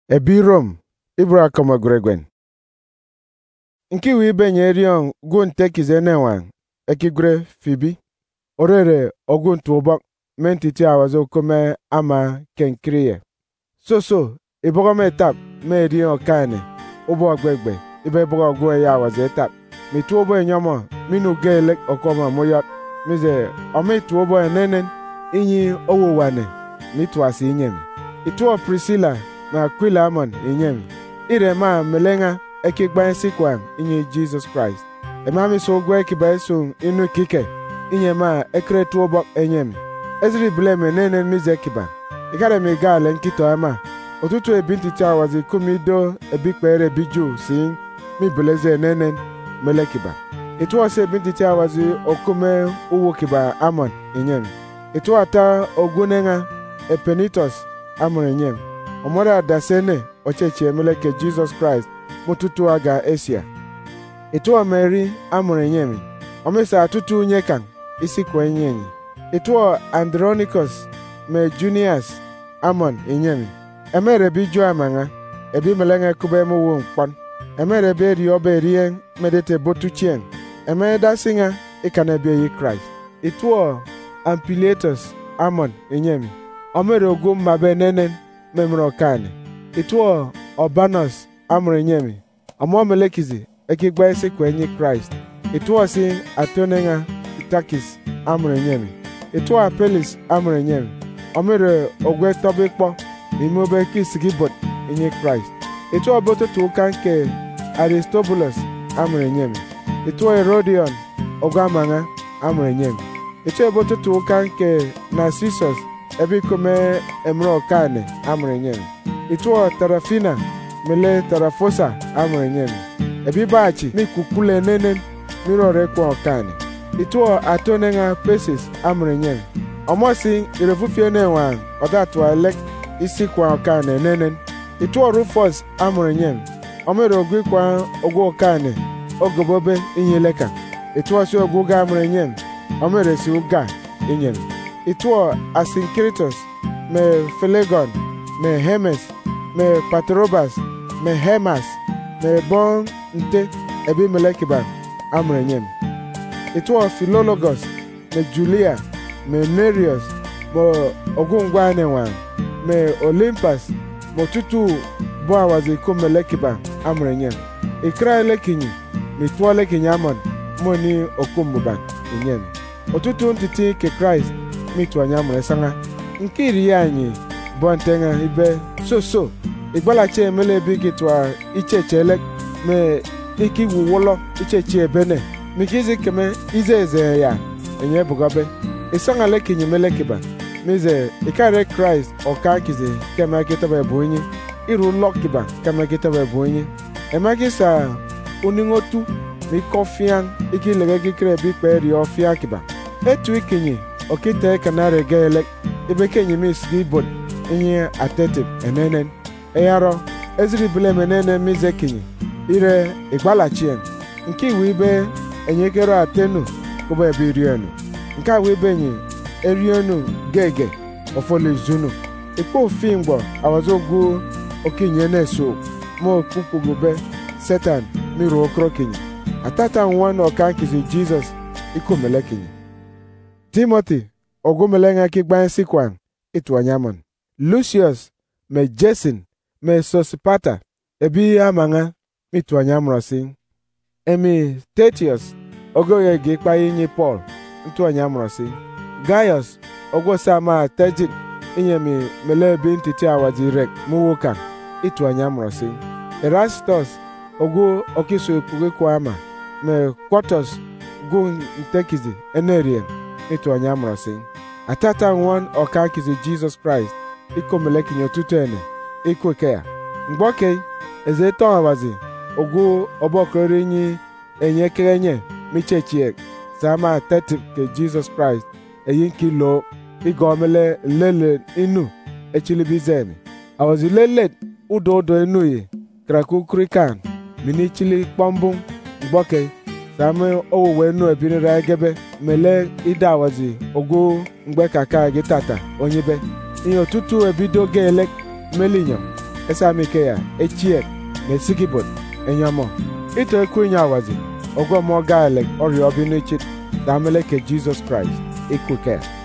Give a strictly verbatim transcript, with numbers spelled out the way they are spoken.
Ebirom Ibra kama Gregwen. Nki wi benye rion gun tekize newan ekigre fibi. Orere ogun tuobak mentiti awazo kome ama kenkriye. So so iboga me tap me rion kane. Obo agbegbe ibe boga gwe ya awaze tap. Mi tuobo enyama minu gelek okoma moyat. Mize ome tuobo enenen inyi owo wane mi tuasi inyemi. Ituo Priscilla na Aquila amon inyemi. Ire ma melenga ekigba sikwan inye Jesus Christ. Emami so gwe kiba so inu kike inye ma ekre tuobo enyemi. Ezri bleme nenen mizekiba. Ikare mi gale nkito ama. Otutu ebinti cha wazi kumido ebikpere biju sin mi beleze nenen melekiba. Ituo se binti cha wazi okume uwo kiba amon inyemi. Ituo ata ogunenga Epenitos amon inyemi. Omora dasene ocheche meleke Jesus Christ mututu aga Asia. Ituo Mary amon inyemi. Omesa atutu nyekan isi kwenyenyi. Ituo Andronicus me Junius amon inyemi. Emere bi jo amanga ebi melenge kube mu wo nkpon. Emere be ri obe rien medete botuchien. Emere da singa ikane be yi Christ. Ituo Ampliatus amon inyemi. Omere ogum mabe nenen memro kane. Ituo Urbanus amon inyemi. Omo melekizi ekigba ese kwenye Christ. Ituo si atonenga Itakis amon inyemi. Ituo Apelis amon inyemi. Omere ogwe tobekpo imobe kisigibot inye Christ. Ituo boto tukanke Aristobulus amon inyemi. Ituo Herodion ogamanga amon inyemi. Ituo boto tukanke Narcissus ebikome emro kane amon inyemi. Ituo Tarafina mele Tarafosa amon inyemi. Ebibachi mi kukule nenen miro rekwa kane. Ituo atonenga Pesis amon inyemi. Omosi irefufie newan odatu elek isi kwa kane nenen. Ituo Rufus amon inyemi. Omere ogwi kwa ogwo kane ogobobe inyeleka. Ituo si ogwuga amon inyemi. Omere si uga inyemi. Ituo Asinkritos me Phlegon me Hermes me Patrobas me Hermas me bon nte ebi melekiba amon inyemi. Ituo Philologus me Julia me Nereus mo ogungwane wan me Olympus mo tutu bo awazi ko melekiba amon inyemi. Ikra lekinyi mi tuo lekinyi amon mo ni okumbuban inyemi. Otutu ntiti ke Christ mi tuo nyamre sanga nkiri yanyi bontenga ibe so so igbala che mele bigi tuo ichechele me iki wuwolo icheche bene mikizi keme izeze ya enye bugabe isanga lekinyi melekiba mize ikare Christ okankize kema kitaba bunyi iru lokiba kema kitaba bunyi emagisa uningotu mi kofian iki lege kire bi peri ofia kiba etu ikinyi okite kanare gele ibekenyi misgi bod inye atetip enenen eyaro ezri bleme nenen mizekinyi ire igbalachi nke wibe enyekero atenu kuba ebirienu nke wibenyi erienu gege ofole zunu ipo fingbo awazogu okinye neso mo kupugube Satan miro okrokinyi atata nwan okankizi Jesus ikomelekinyi. Timothy ogumelenga kigban sikwan itwanyamon. Lucius me Jason me Sosipata ebi amanga mitwanyamrosin. Emi Tetius ogoye gikpa inyi Paul ntwanyamrosin. Gaius ogo sama Tejit inyemi mele bintiti awazirek muwokan itwanyamrosin. Erastus ogo okiso epuge kwama me Quartus gun ntekizi enerien itwanyamrosin. Atata nwan okakizi Jesus Christ ikomeleki nyotutu ene ikwekea. Mgboke ezeto awazi ogu obokrori nyi enye kerenye michechie sama teti ke Jesus Christ eyinki lo igomele lele inu echilibizemi. Awazi lele udo udo inu ye kraku kurikan mini chili kpombung mgboke same owowe enu ebinira egebe mele ida awazi ogu mgbe kaka gitata onyibe. Inyo tutu ebido gelek melinyo esamike ya echie mesigibot enyamo ito ekunya awazi ogwo mo gaelek ori obinu chit damele ke Jesus Christ ikuke